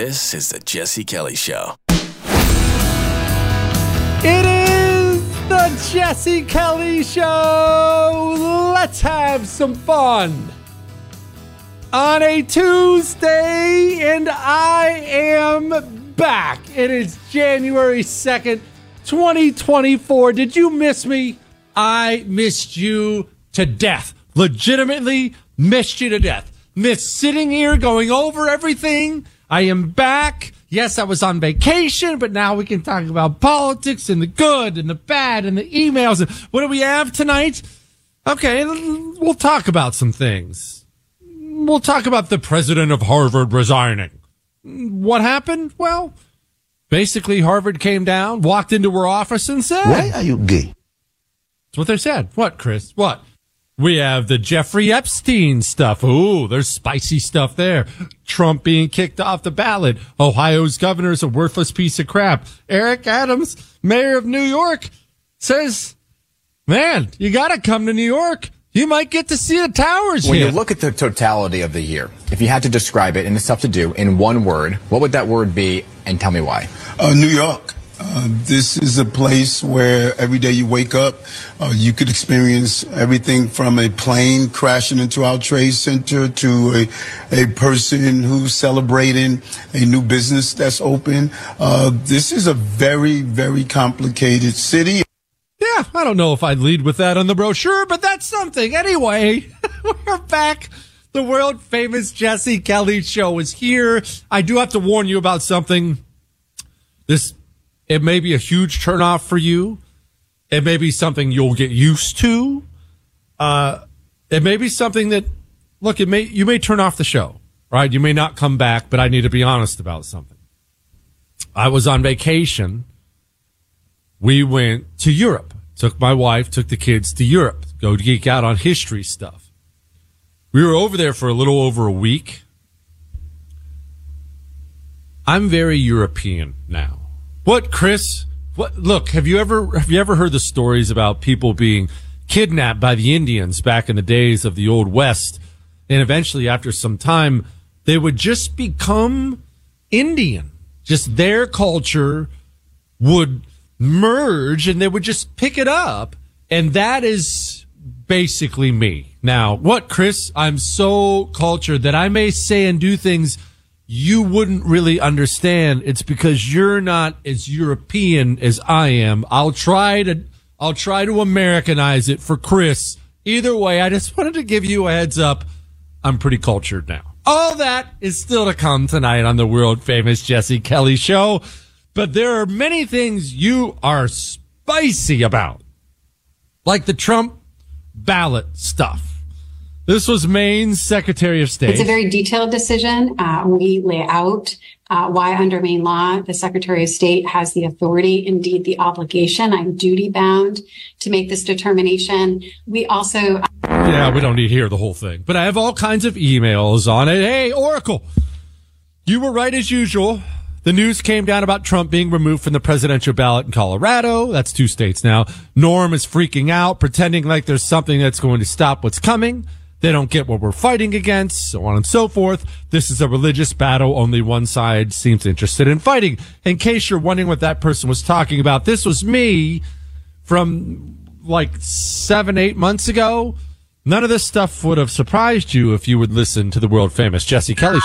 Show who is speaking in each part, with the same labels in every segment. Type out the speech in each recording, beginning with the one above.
Speaker 1: This is the Jesse Kelly Show.
Speaker 2: It is the Jesse Kelly Show. Let's have some fun on a Tuesday, and I am back. It is January 2nd, 2024. Did you miss me? I missed you to death. Legitimately missed you to death. Missed sitting here going over everything. I am back. Yes, I was on vacation, but now we can talk about politics and the good and the bad and the emails. And what do we have tonight? Okay, we'll talk about some things. We'll talk about the president of Harvard resigning. What happened? Well, basically Harvard came down, walked into her office and said,
Speaker 3: "Why are you gay?"
Speaker 2: That's what they said. What, Chris? What? We have the Jeffrey Epstein stuff. Ooh, there's spicy stuff there. Trump being kicked off the ballot. Ohio's governor is a worthless piece of crap. Eric Adams, mayor of New York, says, man, you got to come to New York. You might get to see the towers
Speaker 4: When
Speaker 2: here.
Speaker 4: you look at the totality of the year, if you had to describe it, and it's tough to do, in one word, what would that word be, and tell me why?
Speaker 3: New York. This is a place where every day you wake up, you could experience everything from a plane crashing into our trade center to a person who's celebrating a new business that's open. This is a very, very complicated city.
Speaker 2: Yeah, I don't know if I'd lead with that on the brochure, but that's something. Anyway, we're back. The world famous Jesse Kelly Show is here. I do have to warn you about something. It may be a huge turnoff for you. It may be something you'll get used to. It may be something that, look, you may turn off the show, right? You may not come back, but I need to be honest about something. I was on vacation. We went to Europe. Took my wife, took the kids to Europe, go geek out on history stuff. We were over there for a little over a week. I'm very European now. What, Chris? What? Look, have you ever heard the stories about people being kidnapped by the Indians back in the days of the Old West, and eventually, after some time, they would just become Indian. Just their culture would merge, and they would just pick it up, and that is basically me. Now, what, Chris? I'm so cultured that I may say and do things you wouldn't really understand. It's because you're not as European as I am. I'll try to Americanize it for Chris. Either way, I just wanted to give you a heads up. I'm pretty cultured now. All that is still to come tonight on the world famous Jesse Kelly Show. But there are many things you are spicy about, like the Trump ballot stuff. This was Maine's Secretary of State.
Speaker 5: It's a very detailed decision. We lay out why under Maine law, the Secretary of State has the authority, indeed the obligation. I'm duty bound to make this determination. We also...
Speaker 2: Yeah, we don't need to hear the whole thing. But I have all kinds of emails on it. Hey, Oracle, you were right as usual. The news came down about Trump being removed from the presidential ballot in Colorado. That's 2 states now. Norm is freaking out, pretending like there's something that's going to stop what's coming. They don't get what we're fighting against, so on and so forth. This is a religious battle. Only one side seems interested in fighting. In case you're wondering what that person was talking about, this was me from like 7-8 months ago. None of this stuff would have surprised you if you would listen to the world famous Jesse Kelly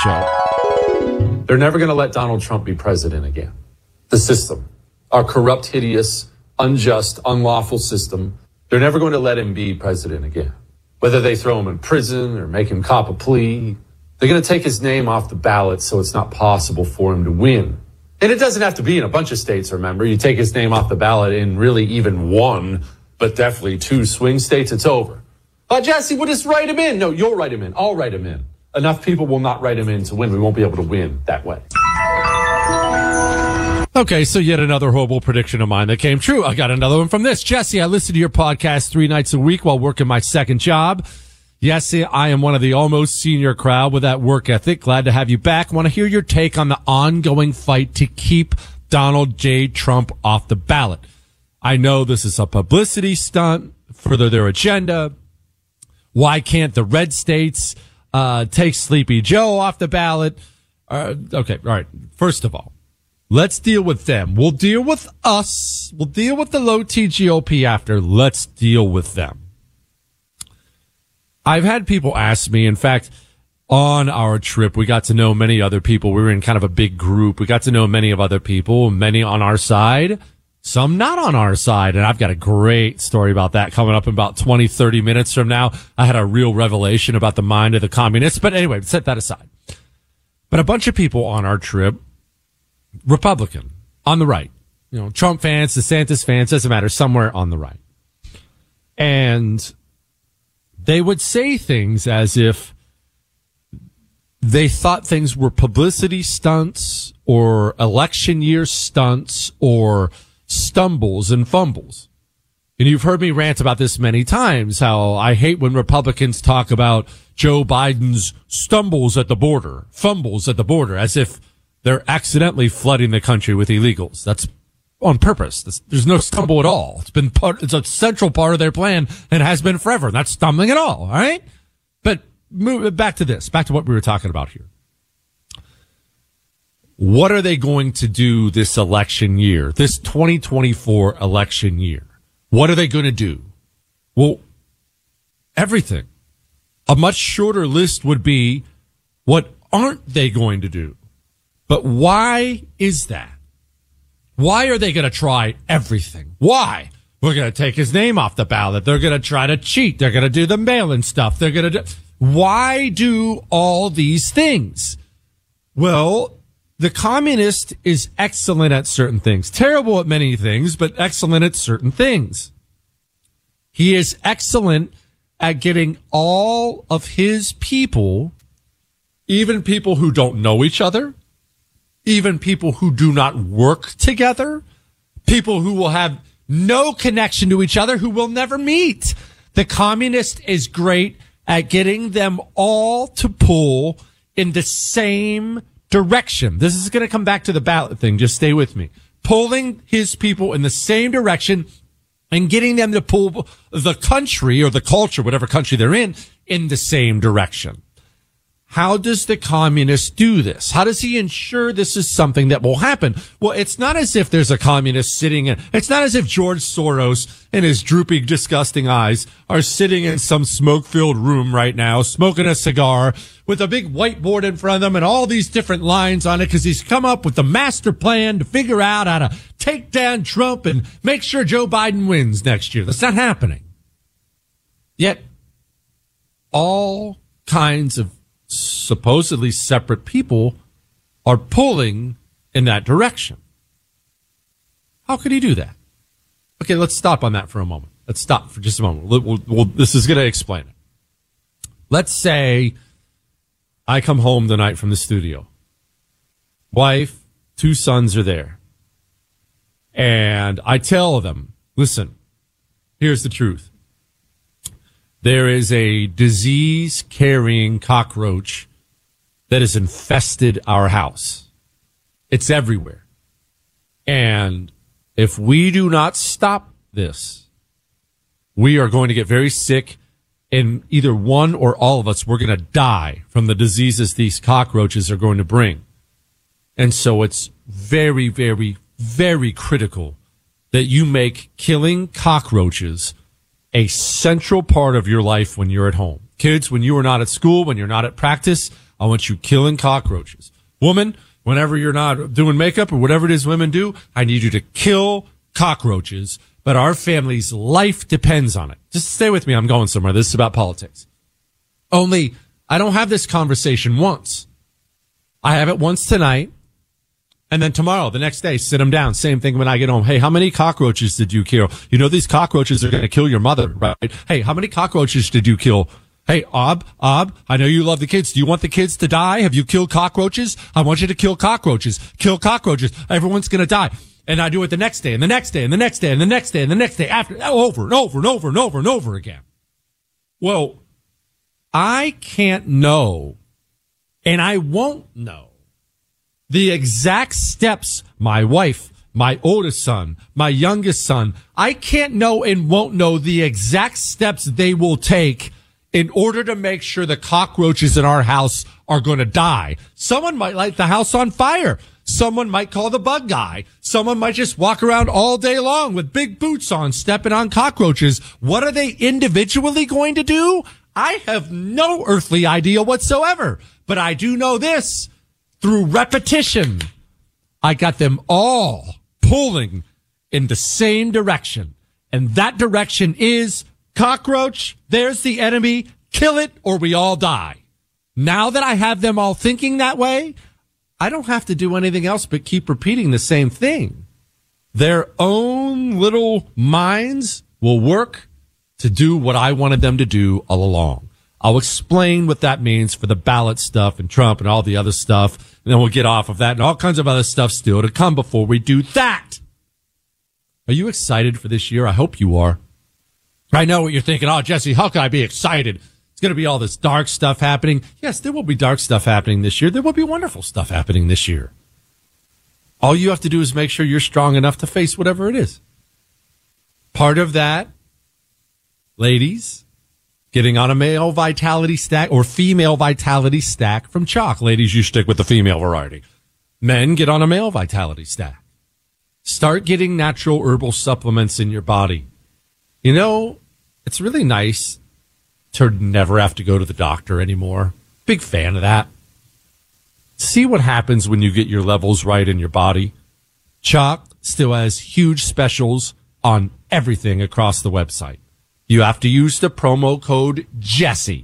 Speaker 2: Show.
Speaker 6: They're never going to let Donald Trump be president again. The system, our corrupt, hideous, unjust, unlawful system, they're never going to let him be president again. Whether they throw him in prison or make him cop a plea, they're going to take his name off the ballot so it's not possible for him to win. And it doesn't have to be in a bunch of states, remember. You take his name off the ballot in really even 1, but definitely 2 swing states, it's over. Jesse, we'll just write him in. No, you'll write him in. I'll write him in. Enough people will not write him in to win. We won't be able to win that way.
Speaker 2: Okay, so yet another horrible prediction of mine that came true. I got another one from this. Jesse, I listen to your podcast 3 nights a week while working my second job. Yes, I am one of the almost senior crowd with that work ethic. Glad to have you back. Want to hear your take on the ongoing fight to keep Donald J. Trump off the ballot. I know this is a publicity stunt, further their agenda. Why can't the red states take Sleepy Joe off the ballot? Okay. All right. First of all, let's deal with them. We'll deal with us. We'll deal with the low T GOP after. Let's deal with them. I've had people ask me, in fact, on our trip, we got to know many other people. We were in kind of a big group. We got to know many of other people, many on our side, some not on our side. And I've got a great story about that coming up in about 20, 30 minutes from now. I had a real revelation about the mind of the communists. But anyway, set that aside. But a bunch of people on our trip, Republican, on the right, Trump fans, DeSantis fans, doesn't matter, somewhere on the right. And they would say things as if they thought things were publicity stunts or election year stunts or stumbles and fumbles. And you've heard me rant about this many times, how I hate when Republicans talk about Joe Biden's stumbles at the border, fumbles at the border, as if they're accidentally flooding the country with illegals. That's on purpose. There's no stumble at all. It's a central part of their plan and has been forever. Not stumbling at all. All right. But back to what we were talking about here. What are they going to do this election year, this 2024 election year? What are they going to do? Well, everything. A much shorter list would be, what aren't they going to do? But why is that? Why are they going to try everything? Why? We're going to take his name off the ballot. They're going to try to cheat. They're going to do the mail-in stuff. They're going to do... Why do all these things? Well, the communist is excellent at certain things, terrible at many things, but excellent at certain things. He is excellent at getting all of his people, even people who don't know each other, even people who do not work together, people who will have no connection to each other, who will never meet. The communist is great at getting them all to pull in the same direction. This is going to come back to the ballot thing. Just stay with me. Pulling his people in the same direction and getting them to pull the country or the culture, whatever country they're in the same direction. How does the communist do this? How does he ensure this is something that will happen? Well, it's not as if there's a communist sitting in, it's not as if George Soros and his droopy, disgusting eyes are sitting in some smoke-filled room right now, smoking a cigar with a big whiteboard in front of them and all these different lines on it, because he's come up with the master plan to figure out how to take down Trump and make sure Joe Biden wins next year. That's not happening. Yet, all kinds of supposedly separate people are pulling in that direction. How could he do that? Okay, let's stop on that for a moment. Let's stop for just a moment. This is going to explain it. Let's say I come home tonight from the studio. Wife, 2 sons are there. And I tell them, listen, here's the truth. There is a disease-carrying cockroach that has infested our house. It's everywhere. And if we do not stop this, we are going to get very sick, and either one or all of us, we're going to die from the diseases these cockroaches are going to bring. And so it's very, very, very critical that you make killing cockroaches a central part of your life when you're at home. Kids, when you are not at school, when you're not at practice, I want you killing cockroaches. Woman, whenever you're not doing makeup or whatever it is women do, I need you to kill cockroaches. But our family's life depends on it. Just stay with me. I'm going somewhere. This is about politics. Only I don't have this conversation once. I have it once tonight. And then tomorrow, the next day, sit them down. Same thing when I get home. Hey, how many cockroaches did you kill? You know, these cockroaches are going to kill your mother, right? Hey, how many cockroaches did you kill? Hey, Ob, I know you love the kids. Do you want the kids to die? Have you killed cockroaches? I want you to kill cockroaches. Kill cockroaches. Everyone's going to die. And I do it the next day and the next day and the next day and the next day and the next day after, over and over and over and over and over again. Well, I can't know, and I won't know, the exact steps my wife, my oldest son, my youngest son, I can't know and won't know the exact steps they will take in order to make sure the cockroaches in our house are going to die. Someone might light the house on fire. Someone might call the bug guy. Someone might just walk around all day long with big boots on, stepping on cockroaches. What are they individually going to do? I have no earthly idea whatsoever. But I do know this. Through repetition, I got them all pulling in the same direction. And that direction is cockroach. There's the enemy. Kill it or we all die. Now that I have them all thinking that way, I don't have to do anything else but keep repeating the same thing. Their own little minds will work to do what I wanted them to do all along. I'll explain what that means for the ballot stuff and Trump and all the other stuff. And then we'll get off of that and all kinds of other stuff still to come before we do that. Are you excited for this year? I hope you are. I know what you're thinking. Oh, Jesse, how can I be excited? It's going to be all this dark stuff happening. Yes, there will be dark stuff happening this year. There will be wonderful stuff happening this year. All you have to do is make sure you're strong enough to face whatever it is. Part of that, ladies, getting on a male vitality stack or female vitality stack from Chalk. Ladies, you stick with the female variety. Men, get on a male vitality stack. Start getting natural herbal supplements in your body. You know, it's really nice to never have to go to the doctor anymore. Big fan of that. See what happens when you get your levels right in your body. Chalk still has huge specials on everything across the website. You have to use the promo code Jesse.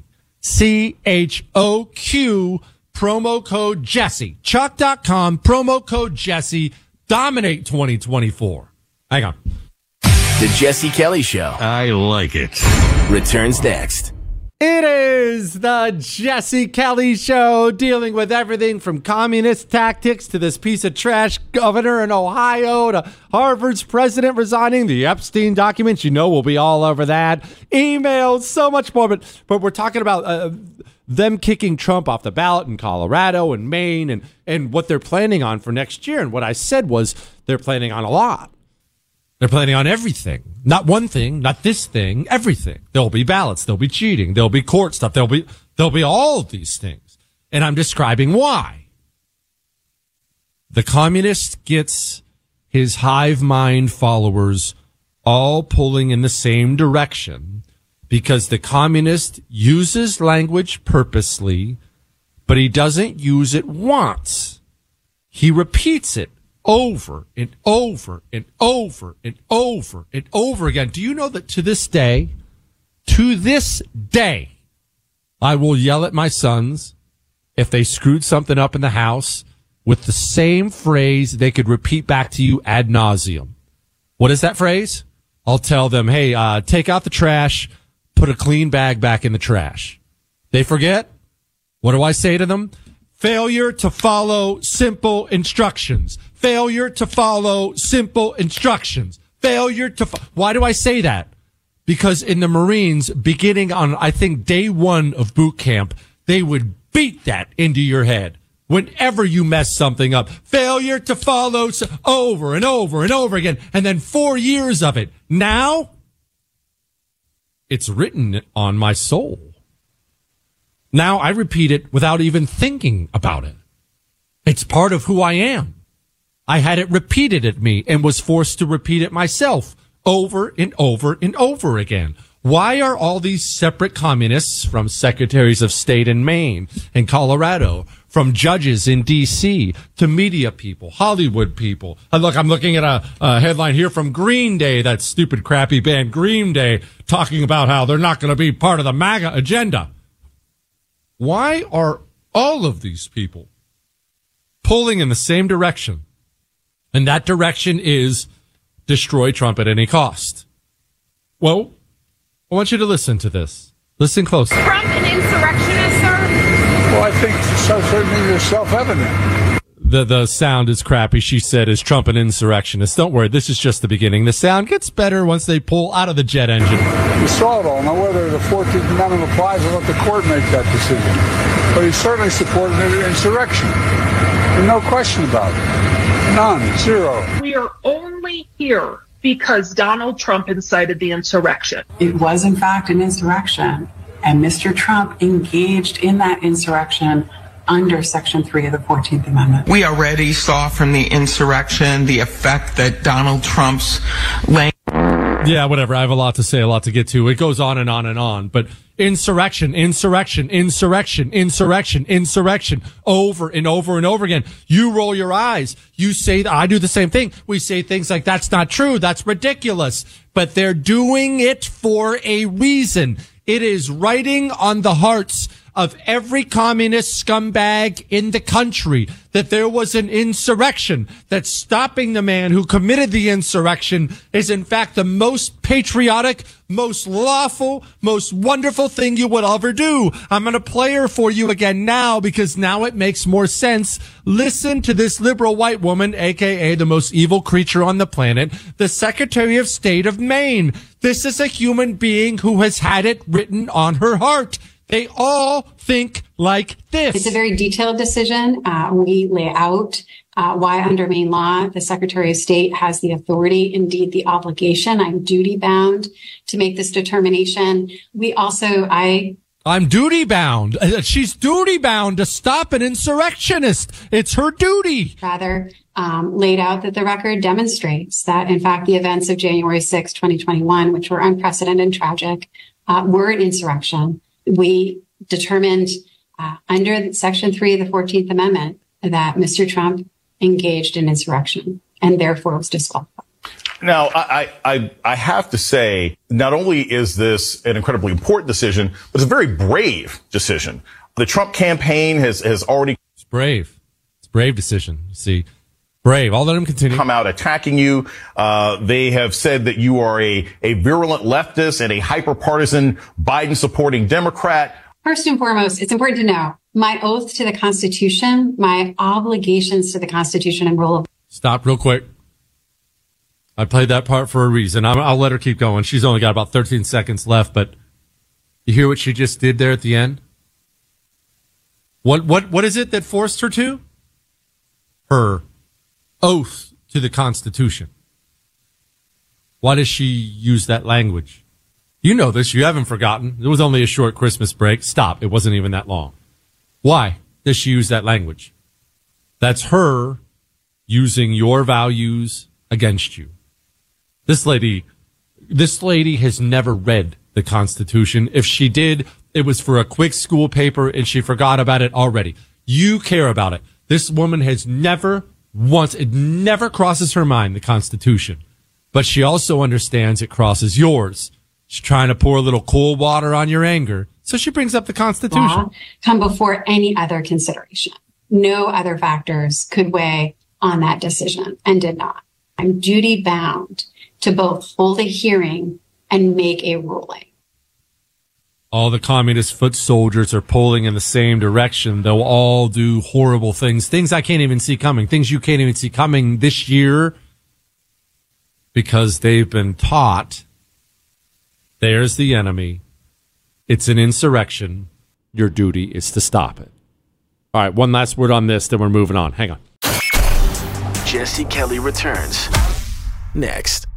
Speaker 2: CHOQ, promo code Jesse. Chalk.com, promo code Jesse. Dominate 2024. Hang on.
Speaker 1: The Jesse Kelly Show
Speaker 7: I like it.
Speaker 1: returns next.
Speaker 2: It is the Jesse Kelly Show, dealing with everything from communist tactics to this piece of trash governor in Ohio to Harvard's president resigning, the Epstein documents. You know we'll be all over that. Emails, so much more. But we're talking about them kicking Trump off the ballot in Colorado and Maine and what they're planning on for next year. And what I said was they're planning on a lot. They're planning on everything. Not one thing, not this thing, everything. There'll be ballots, there'll be cheating, there'll be court stuff, there'll be all of these things. And I'm describing why. The communist gets his hive mind followers all pulling in the same direction because the communist uses language purposely, but he doesn't use it once. He repeats it over and over and over and over and over again. Do you know that to this day, I will yell at my sons if they screwed something up in the house with the same phrase they could repeat back to you ad nauseum. What is that phrase? I'll tell them, hey, take out the trash, put a clean bag back in the trash. They forget. What do I say to them? Failure to follow simple instructions. Failure to follow simple instructions. Why do I say that? Because in the Marines, beginning on, I think, day one of boot camp, they would beat that into your head. Whenever you mess something up, failure to follow over and over and over again. And then 4 years of it. Now, it's written on my soul. Now I repeat it without even thinking about it. It's part of who I am. I had it repeated at me and was forced to repeat it myself over and over and over again. Why are all these separate communists, from secretaries of state in Maine and Colorado, from judges in D.C. to media people, Hollywood people? Look, I'm looking at a headline here from Green Day, that stupid crappy band Green Day, talking about how they're not going to be part of the MAGA agenda. Why are all of these people pulling in the same direction? And that direction is destroy Trump at any cost. Well, I want you to listen to this. Listen closely.
Speaker 8: Trump an insurrectionist, sir?
Speaker 9: Well, I think certainly it's self-evident.
Speaker 2: The sound is crappy. She said, is Trump an insurrectionist? Don't worry, this is just the beginning. The sound gets better once they pull out of the jet engine.
Speaker 9: You saw it all. Now, whether the 14th Amendment applies, I'll let the court make that decision. But he certainly supported an insurrection. There's no question about it. None. Zero.
Speaker 8: We are only here because Donald Trump incited the insurrection.
Speaker 5: It was, in fact, an insurrection.
Speaker 7: And Mr. Trump engaged in that insurrection under Section 3 of the 14th Amendment.
Speaker 10: We already saw from the insurrection the effect that Donald Trump's
Speaker 2: Yeah, whatever. I have a lot to say, a lot to get to. It goes on and on and on. But insurrection, over and over and over again. You roll your eyes. You say that. I do the same thing. We say things like, that's not true. That's ridiculous. But they're doing it for a reason. It is writing on the hearts of every communist scumbag in the country that there was an insurrection, that stopping the man who committed the insurrection is in fact the most patriotic, most lawful, most wonderful thing you would ever do. I'm going to play her for you again now because now it makes more sense. Listen to this liberal white woman, aka the most evil creature on the planet, the Secretary of State of Maine. This is a human being who has had it written on her heart. They all think like this.
Speaker 5: It's a very detailed decision. We lay out why under Maine law, the Secretary of State has the authority, indeed the obligation. I'm duty bound to make this determination. I'm
Speaker 2: duty bound. She's duty bound to stop an insurrectionist. It's her duty.
Speaker 5: Laid out that the record demonstrates that, in fact, the events of January 6, 2021, which were unprecedented and tragic, were an insurrection. We determined under Section 3 of the 14th Amendment that Mr. Trump engaged in insurrection and therefore was disqualified.
Speaker 11: Now, I have to say, not only is this an incredibly important decision, but it's a very brave decision. The Trump campaign has already...
Speaker 2: It's brave. It's a brave decision. See, brave. I'll let him continue.
Speaker 11: Come out attacking you. They have said that you are a virulent leftist and a hyper-partisan Biden-supporting Democrat.
Speaker 5: First and foremost, it's important to know my oath to the Constitution, my obligations to the Constitution and rule of...
Speaker 2: Stop real quick. I played that part for a reason. I'll let her keep going. She's only got about 13 seconds left, but you hear what she just did there at the end? What is it that forced her to? Her oath to the Constitution. Why does she use that language? You know this. You haven't forgotten. It was only a short Christmas break. Stop. It wasn't even that long. Why does she use that language? That's her using your values against you. This lady has never read the Constitution. If she did, it was for a quick school paper and she forgot about it already. You care about it. This woman has never once, it never crosses her mind, the Constitution. But she also understands it crosses yours. She's trying to pour a little cold water on your anger. So she brings up the Constitution.
Speaker 5: Come before any other consideration. No other factors could weigh on that decision and did not. I'm duty bound to both hold a hearing and make a ruling.
Speaker 2: All the communist foot soldiers are pulling in the same direction. They'll all do horrible things I can't even see coming, things you can't even see coming this year because they've been taught there's the enemy. It's an insurrection. Your duty is to stop it. All right, one last word on this, then we're moving on. Hang on.
Speaker 1: Jesse Kelly returns next.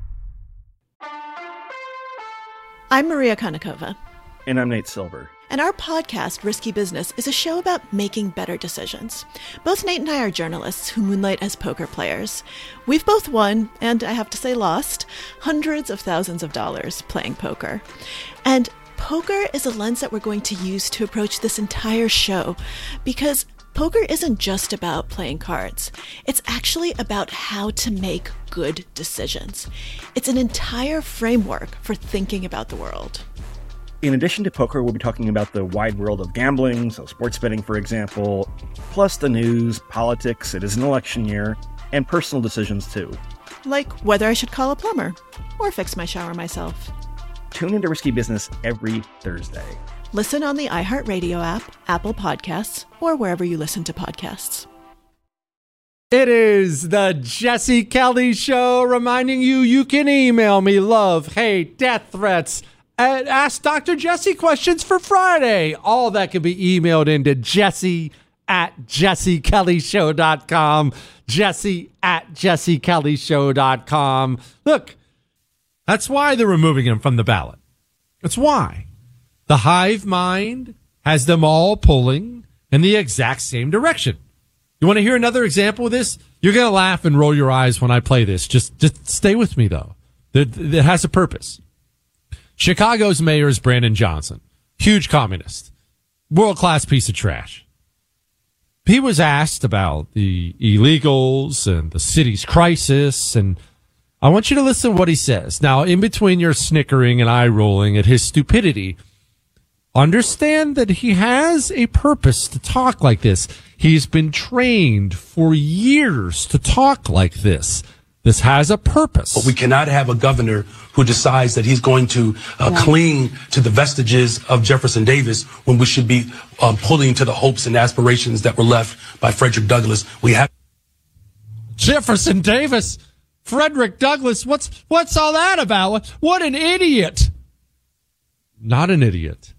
Speaker 12: I'm Maria Konnikova.
Speaker 13: And I'm Nate Silver.
Speaker 12: And our podcast, Risky Business, is a show about making better decisions. Both Nate and I are journalists who moonlight as poker players. We've both won, and I have to say lost, hundreds of thousands of dollars playing poker. And poker is a lens that we're going to use to approach this entire show, because poker isn't just about playing cards. It's actually about how to make good decisions. It's an entire framework for thinking about the world.
Speaker 13: In addition to poker, we'll be talking about the wide world of gambling, so sports betting, for example, plus the news, politics, it is an election year, and personal decisions, too.
Speaker 12: Like whether I should call a plumber or fix my shower myself.
Speaker 13: Tune into Risky Business every Thursday.
Speaker 12: Listen on the iHeartRadio app, Apple Podcasts, or wherever you listen to podcasts.
Speaker 2: It is the Jesse Kelly Show, reminding you you can email me love, hate, death threats, and ask Dr. Jesse questions for Friday. All that can be emailed into Jesse@JesseKellyShow.com. Jesse@JesseKellyShow.com. Look, that's why they're removing him from the ballot. That's why. The hive mind has them all pulling in the exact same direction. You want to hear another example of this? You're going to laugh and roll your eyes when I play this. Just stay with me, though. It has a purpose. Chicago's mayor is Brandon Johnson. Huge communist. World-class piece of trash. He was asked about the illegals and the city's crisis, and I want you to listen to what he says. Now, in between your snickering and eye-rolling at his stupidity, understand that he has a purpose to talk like this. He's been trained for years to talk like this. This has a purpose.
Speaker 14: But we cannot have a governor who decides that he's going to cling to the vestiges of Jefferson Davis when we should be pulling to the hopes and aspirations that were left by Frederick Douglass. We have
Speaker 2: Jefferson Davis, Frederick Douglass. What's all that about? What an idiot! Not an idiot.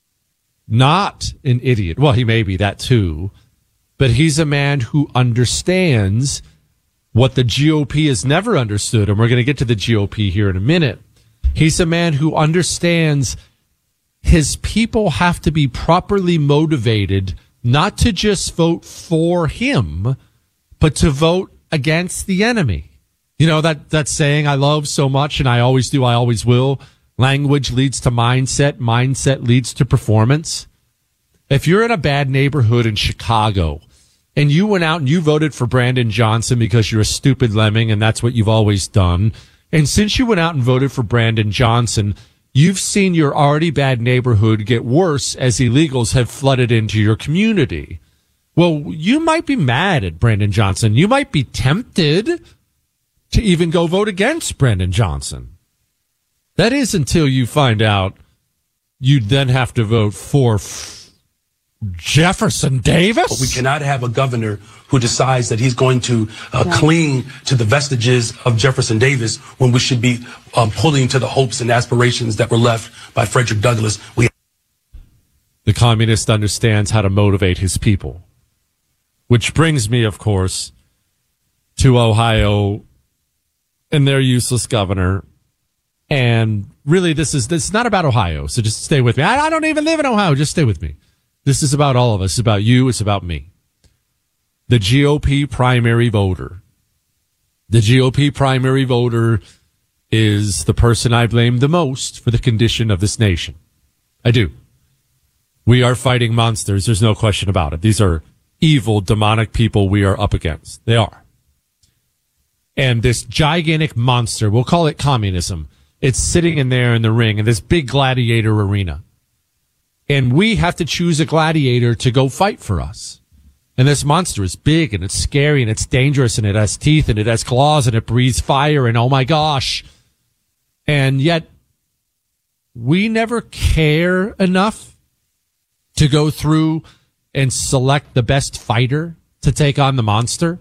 Speaker 2: Not an idiot. Well, he may be that too, but he's a man who understands what the GOP has never understood, and we're going to get to the GOP here in a minute. He's a man who understands his people have to be properly motivated not to just vote for him, but to vote against the enemy. You know, that saying I love so much, and I always do, I always will. Language leads to mindset. Mindset leads to performance. If you're in a bad neighborhood in Chicago, and you went out and you voted for Brandon Johnson because you're a stupid lemming and that's what you've always done. And since you went out and voted for Brandon Johnson, you've seen your already bad neighborhood get worse as illegals have flooded into your community. Well, you might be mad at Brandon Johnson. You might be tempted to even go vote against Brandon Johnson. That is until you find out you'd then have to vote for Jefferson Davis?
Speaker 14: But we cannot have a governor who decides that he's going to cling to the vestiges of Jefferson Davis when we should be pulling to the hopes and aspirations that were left by Frederick Douglass.
Speaker 2: The communist understands how to motivate his people. Which brings me, of course, to Ohio and their useless governor. And really, this is not about Ohio, so just stay with me. I don't even live in Ohio. Just stay with me. This is about all of us. It's about you. It's about me. The GOP primary voter. The GOP primary voter is the person I blame the most for the condition of this nation. I do. We are fighting monsters. There's no question about it. These are evil, demonic people we are up against. They are. And this gigantic monster, we'll call it communism, it's sitting in there in the ring, in this big gladiator arena. And we have to choose a gladiator to go fight for us. And this monster is big and it's scary and it's dangerous and it has teeth and it has claws and it breathes fire and oh my gosh. And yet we never care enough to go through and select the best fighter to take on the monster.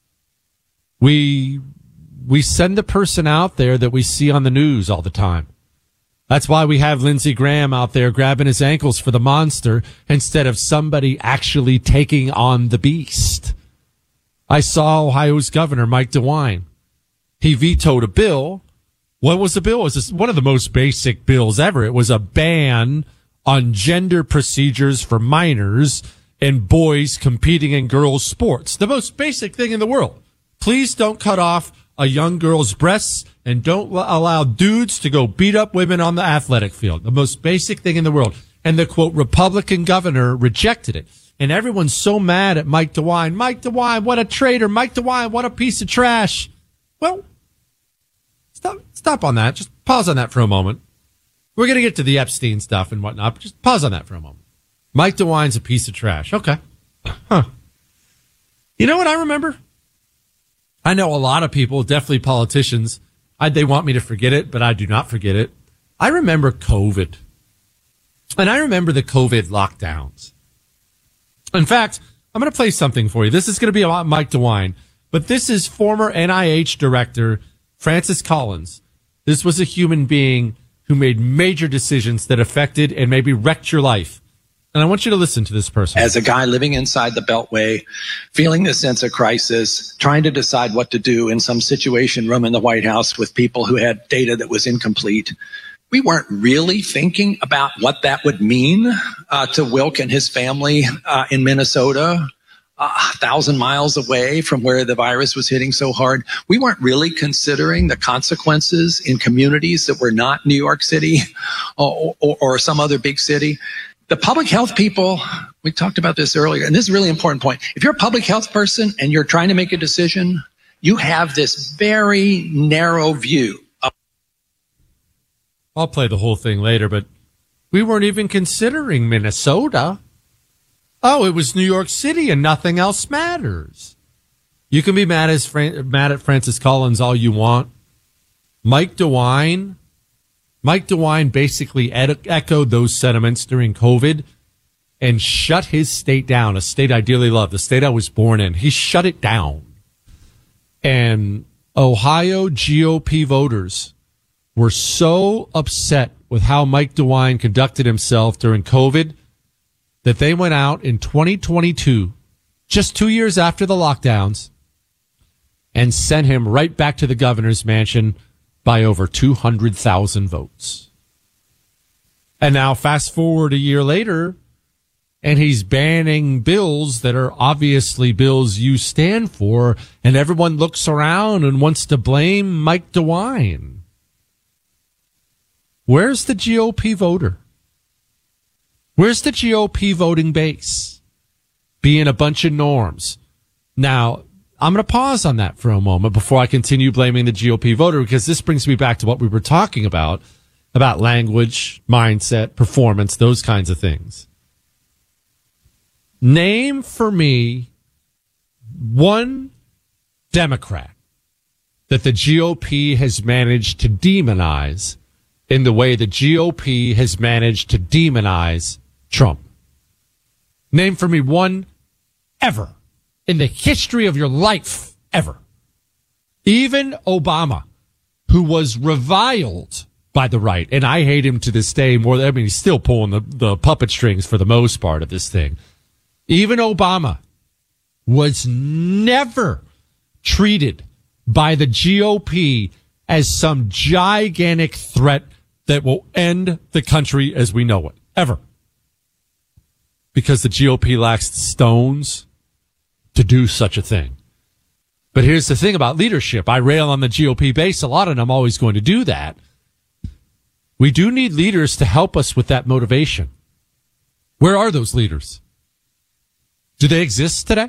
Speaker 2: We send the person out there that we see on the news all the time. That's why we have Lindsey Graham out there grabbing his ankles for the monster instead of somebody actually taking on the beast. I saw Ohio's governor, Mike DeWine. He vetoed a bill. What was the bill? It was one of the most basic bills ever. It was a ban on gender procedures for minors and boys competing in girls' sports. The most basic thing in the world. Please don't cut off a young girl's breasts and don't allow dudes to go beat up women on the athletic field. The most basic thing in the world. And the, quote, Republican governor rejected it. And everyone's so mad at Mike DeWine. Mike DeWine, what a traitor. Mike DeWine, what a piece of trash. Well, stop on that. Just pause on that for a moment. We're going to get to the Epstein stuff and whatnot, but just pause on that for a moment. Mike DeWine's a piece of trash. Okay. Huh. You know what I remember? I know a lot of people, definitely politicians, they want me to forget it, but I do not forget it. I remember COVID. And I remember the COVID lockdowns. In fact, I'm going to play something for you. This is going to be about Mike DeWine, but this is former NIH director Francis Collins. This was a human being who made major decisions that affected and maybe wrecked your life. And I want you to listen to this person.
Speaker 15: As a guy living inside the Beltway, feeling the sense of crisis, trying to decide what to do in some situation room in the White House with people who had data that was incomplete, we weren't really thinking about what that would mean to Wilk and his family in Minnesota, 1,000 miles away from where the virus was hitting so hard. We weren't really considering the consequences in communities that were not New York City or some other big city. The public health people, we talked about this earlier, and this is a really important point. If you're a public health person and you're trying to make a decision, you have this very narrow view.
Speaker 2: I'll play the whole thing later, but we weren't even considering Minnesota. Oh, it was New York City and nothing else matters. You can be mad at Francis Collins all you want. Mike DeWine basically echoed those sentiments during COVID and shut his state down, a state I dearly love, the state I was born in. He shut it down. And Ohio GOP voters were so upset with how Mike DeWine conducted himself during COVID that they went out in 2022, just 2 years after the lockdowns, and sent him right back to the governor's mansion by over 200,000 votes. And now fast forward a year later, and he's banning bills that are obviously bills you stand for, and everyone looks around and wants to blame Mike DeWine. Where's the GOP voter? Where's the GOP voting base? Being a bunch of norms. Now, I'm going to pause on that for a moment before I continue blaming the GOP voter, because this brings me back to what we were talking about language, mindset, performance, those kinds of things. Name for me one Democrat that the GOP has managed to demonize in the way the GOP has managed to demonize Trump. Name for me one ever in the history of your life, ever. Even Obama, who was reviled by the right, and I hate him to this day more than, he's still pulling the puppet strings for the most part of this thing. Even Obama was never treated by the GOP as some gigantic threat that will end the country as we know it, ever. Because the GOP lacks the stones to do such a thing. But here's the thing about leadership. I rail on the GOP base a lot, and I'm always going to do that. We do need leaders to help us with that motivation. Where are those leaders? Do they exist today?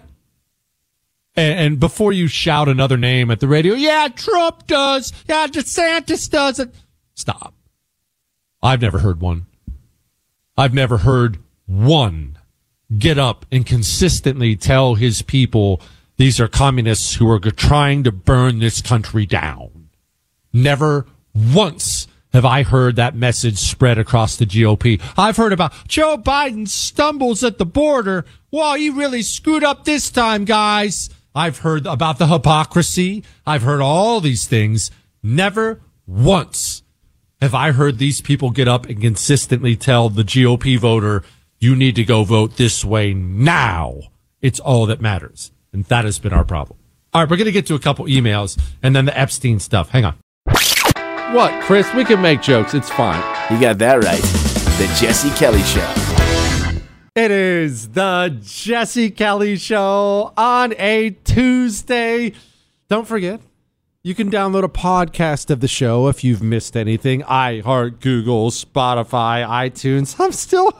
Speaker 2: And before you shout another name at the radio, yeah, Trump does. Yeah, DeSantis does it. Stop. I've never heard one. I've never heard one get up and consistently tell his people these are communists who are trying to burn this country down. Never once have I heard that message spread across the GOP. I've heard about Joe Biden stumbles at the border. Well, he really screwed up this time, guys. I've heard about the hypocrisy. I've heard all these things. Never once have I heard these people get up and consistently tell the GOP voter, you need to go vote this way now. It's all that matters. And that has been our problem. All right, we're going to get to a couple emails and then the Epstein stuff. Hang on. What, Chris? We can make jokes. It's fine.
Speaker 1: You got that right. The Jesse Kelly Show.
Speaker 2: It is the Jesse Kelly Show on a Tuesday. Don't forget, you can download a podcast of the show if you've missed anything. iHeart, Google, Spotify, iTunes. I'm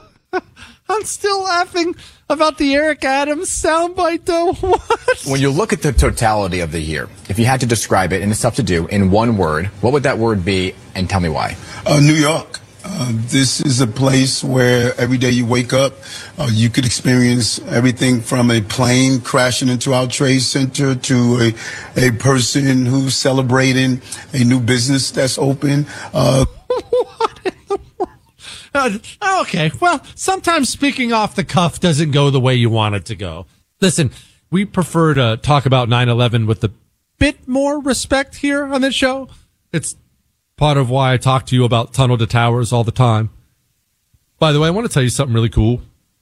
Speaker 2: still laughing about the Eric Adams soundbite, though. What?
Speaker 4: When you look at the totality of the year, if you had to describe it, and it's tough to do, in one word, what would that word be, and tell me why?
Speaker 3: New York. This is a place where every day you wake up, you could experience everything from a plane crashing into our trade center to a person who's celebrating a new business that's open.
Speaker 2: What in the world? Okay, well, sometimes speaking off the cuff doesn't go the way you want it to go. Listen, we prefer to talk about 9/11 with a bit more respect here on this show. It's part of why I talk to you about Tunnel to Towers all the time. By the way, I want to tell you something really cool.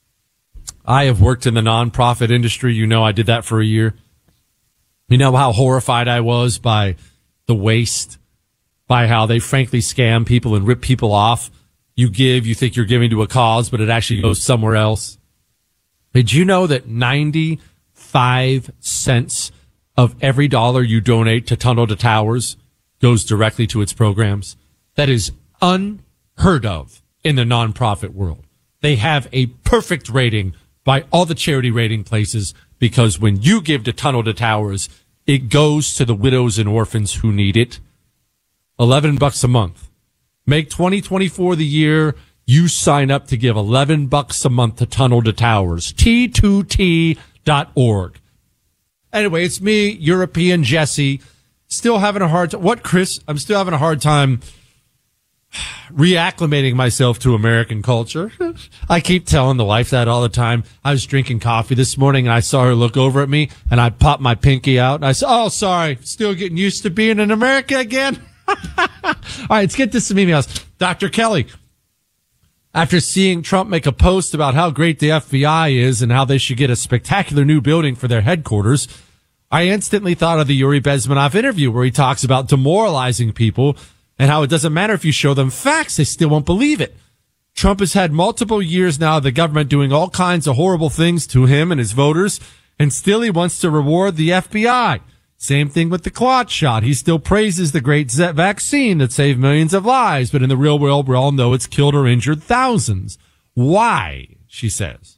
Speaker 2: I have worked in the nonprofit industry. You know, I did that for a year. You know how horrified I was by the waste by how they frankly scam people and rip people off. You think you're giving to a cause, but it actually goes somewhere else. Did you know that 95 cents of every dollar you donate to Tunnel to Towers goes directly to its programs? That is unheard of in the nonprofit world. They have a perfect rating by all the charity rating places, because when you give to Tunnel to Towers, it goes to the widows and orphans who need it. $11 a month. Make 2024 the year you sign up to give $11 a month to Tunnel to Towers. T2T.org. Anyway, it's me, European Jesse, still having a hard time. What, Chris? I'm still having a hard time reacclimating myself to American culture. I keep telling the wife that all the time. I was drinking coffee this morning and I saw her look over at me and I popped my pinky out and I said, oh, sorry, still getting used to being in America again. All right, let's get to some emails. Dr. Kelly, after seeing Trump make a post about how great the FBI is and how they should get a spectacular new building for their headquarters, I instantly thought of the Yuri Bezmenov interview where he talks about demoralizing people and how it doesn't matter if you show them facts, they still won't believe it. Trump has had multiple years now of the government doing all kinds of horrible things to him and his voters, and still he wants to reward the FBI. Same thing with the clot shot. He still praises the great vaccine that saved millions of lives, but in the real world, we all know it's killed or injured thousands. Why? She says.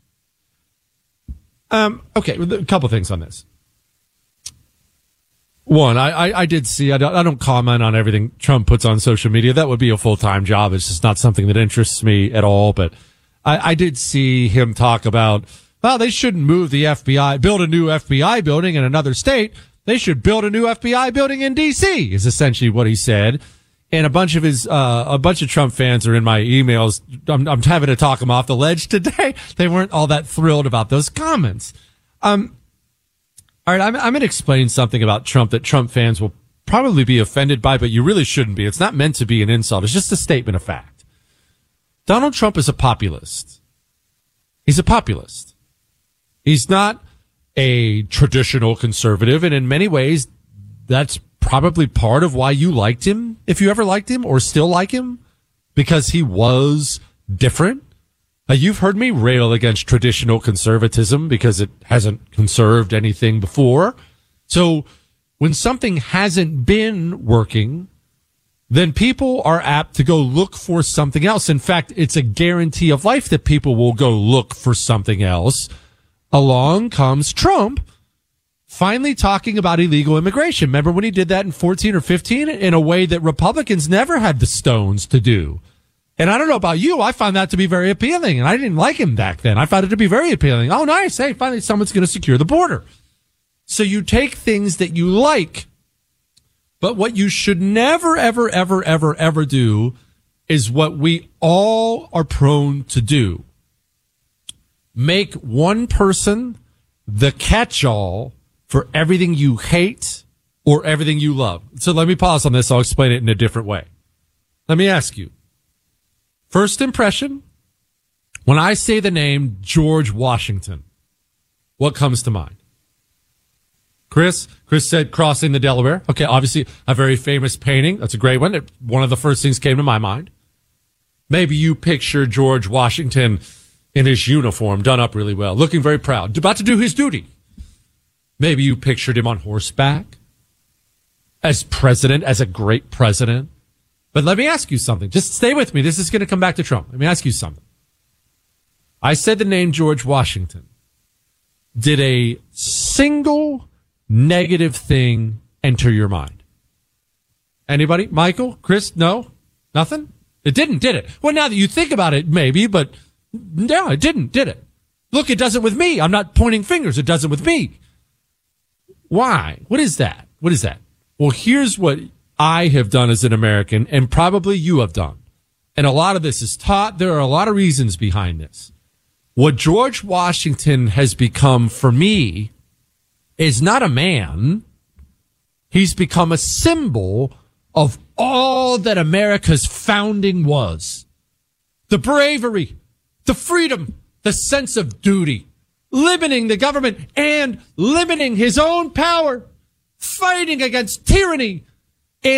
Speaker 2: Okay, a couple things on this. One, I did see, I don't comment on everything Trump puts on social media. That would be a full-time job. It's just not something that interests me at all. But I did see him talk about, well, they shouldn't move the FBI, build a new FBI building in another state. They should build a new FBI building in D.C. is essentially what he said. And a bunch of Trump fans are in my emails. I'm having to talk them off the ledge today. They weren't all that thrilled about those comments. All right, I'm going to explain something about Trump that Trump fans will probably be offended by, but you really shouldn't be. It's not meant to be an insult. It's just a statement of fact. Donald Trump is a populist. He's a populist. He's not a traditional conservative, and in many ways, that's probably part of why you liked him, if you ever liked him or still like him, because he was different. You've heard me rail against traditional conservatism because it hasn't conserved anything before. So when something hasn't been working, then people are apt to go look for something else. In fact, it's a guarantee of life that people will go look for something else. Along comes Trump finally talking about illegal immigration. Remember when he did that in 14 or 15 in a way that Republicans never had the stones to do? And I don't know about you, I found that to be very appealing. And I didn't like him back then. I found it to be very appealing. Oh, nice. Hey, finally someone's going to secure the border. So you take things that you like, but what you should never, ever, ever, ever, ever do is what we all are prone to do. Make one person the catch-all for everything you hate or everything you love. So let me pause on this. I'll explain it in a different way. Let me ask you. First impression, when I say the name George Washington, what comes to mind? Chris said crossing the Delaware. Okay, obviously a very famous painting. That's a great one. One of the first things came to my mind. Maybe you picture George Washington in his uniform, done up really well, looking very proud, about to do his duty. Maybe you pictured him on horseback as president, as a great president. But let me ask you something. Just stay with me. This is going to come back to Trump. Let me ask you something. I said the name George Washington. Did a single negative thing enter your mind? Anybody? Michael? Chris? No? Nothing? It didn't, did it? Well, now that you think about it, maybe, but no, it didn't, did it? Look, it does it with me. I'm not pointing fingers. It does it with me. Why? What is that? What is that? Well, here's what I have done as an American, and probably you have done. And a lot of this is taught. There are a lot of reasons behind this. What George Washington has become for me is not a man. He's become a symbol of all that America's founding was. The bravery, the freedom, the sense of duty, limiting the government and limiting his own power, fighting against tyranny. And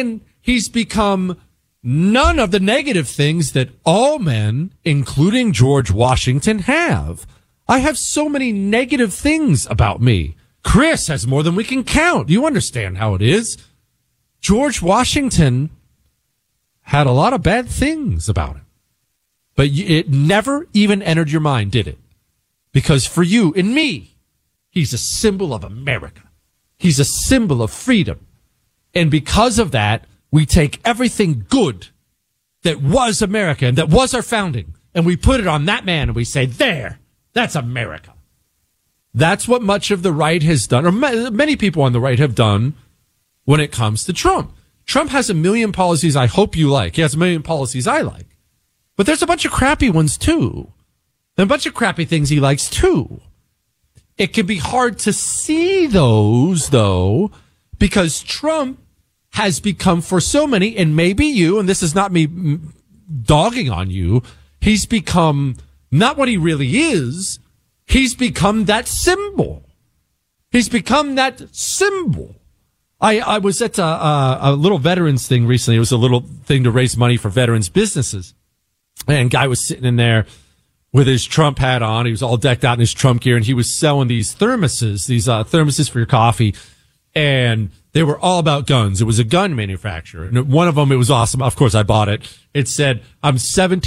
Speaker 2: He's become none of the negative things that all men, including George Washington, have. I have so many negative things about me. Chris has more than we can count. You understand how it is. George Washington had a lot of bad things about him. But it never even entered your mind, did it? Because for you and me, he's a symbol of America. He's a symbol of freedom. And because of that, we take everything good that was America and that was our founding, and we put it on that man and we say, there, that's America. That's what much of the right has done, or many people on the right have done when it comes to Trump. Trump has a million policies I hope you like. He has a million policies I like. But there's a bunch of crappy ones too. And a bunch of crappy things he likes too. It can be hard to see those, though, because Trump has become, for so many, and maybe you, and this is not me dogging on you, he's become not what he really is. He's become that symbol. He's become that symbol. I was at a little veterans thing recently. It was a little thing to raise money for veterans businesses. And guy was sitting in there with his Trump hat on. He was all decked out in his Trump gear, and he was selling these thermoses for your coffee. And they were all about guns. It was a gun manufacturer. And one of them, it was awesome. Of course, I bought it. It said, I'm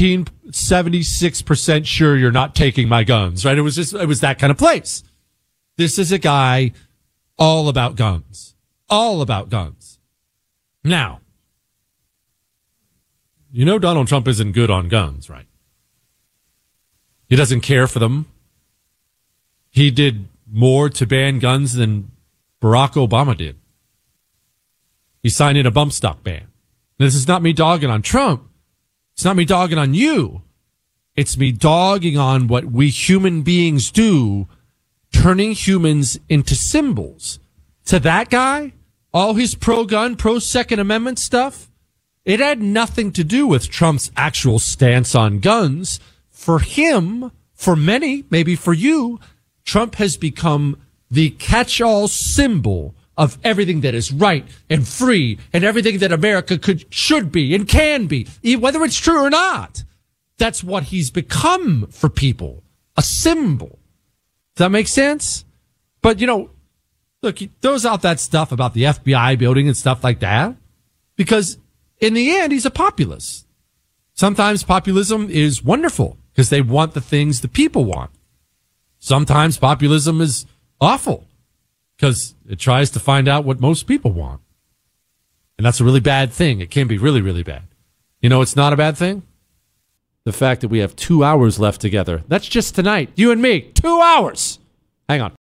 Speaker 2: 76% sure you're not taking my guns, right? It was that kind of place. This is a guy all about guns. All about guns. Now, you know Donald Trump isn't good on guns, right? He doesn't care for them. He did more to ban guns than Barack Obama did. He signed in a bump stock ban. This is not me dogging on Trump. It's not me dogging on you. It's me dogging on what we human beings do, turning humans into symbols. To that guy, all his pro-gun, pro-Second Amendment stuff, it had nothing to do with Trump's actual stance on guns. For him, for many, maybe for you, Trump has become the catch-all symbol of everything that is right and free and everything that America should be and can be, whether it's true or not. That's what he's become for people, a symbol. Does that make sense? But, look, he throws out that stuff about the FBI building and stuff like that because in the end, he's a populist. Sometimes populism is wonderful because they want the things the people want. Sometimes populism is awful because it tries to find out what most people want. And that's a really bad thing. It can be really, really bad. It's not a bad thing? The fact that we have 2 hours left together. That's just tonight. You and me. 2 hours. Hang on.